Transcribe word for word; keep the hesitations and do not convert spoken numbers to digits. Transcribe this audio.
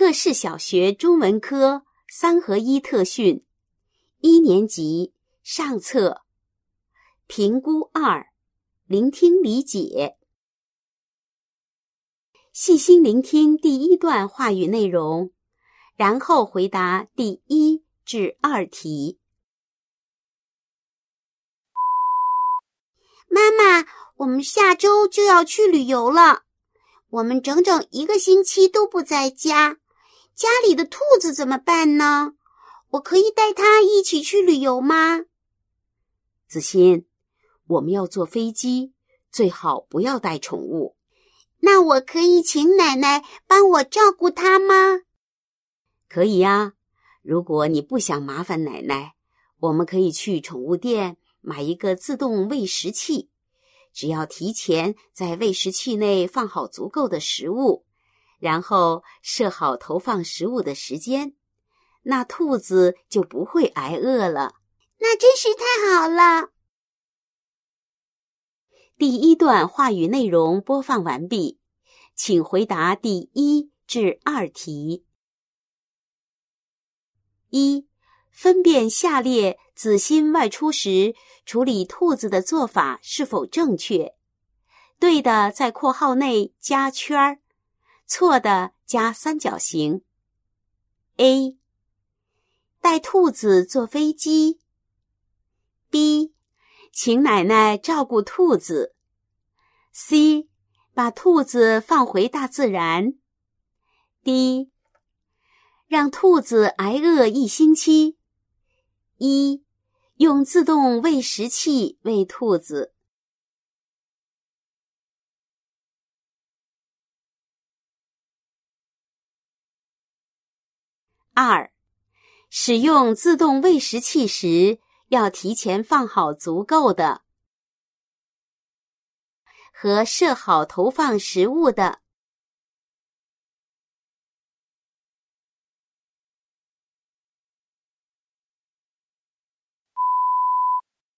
乐市小学中文科三合一特训，一年级上册，评估二，聆听理解。细心聆听第一段话语内容，然后回答第一至二题。 妈妈，我们下周就要去旅游了，我们整整一个星期都不在家，家里的兔子怎么办呢？我可以带它一起去旅游吗？ 子欣，我们要坐飞机，最好不要带宠物。 那我可以请奶奶帮我照顾它吗？ 可以呀，如果你不想麻烦奶奶，我们可以去宠物店买一个自动喂食器，只要提前在喂食器内放好足够的食物，然后设好投放食物的时间，那兔子就不会挨饿了。 那真是太好了。 第一段话语内容播放完毕，请回答第一至二题。一、分辨下列子欣外出时处理兔子的做法是否正确，对的在括号内加圈儿，错的加三角形。A. 带兔子坐飞机。 B. 请奶奶照顾兔子。 C. 把兔子放回大自然。 D. 让兔子挨饿一星期。一、用自动喂食器喂兔子。二、使用自动喂食器时，要提前放好足够的和设好投放食物的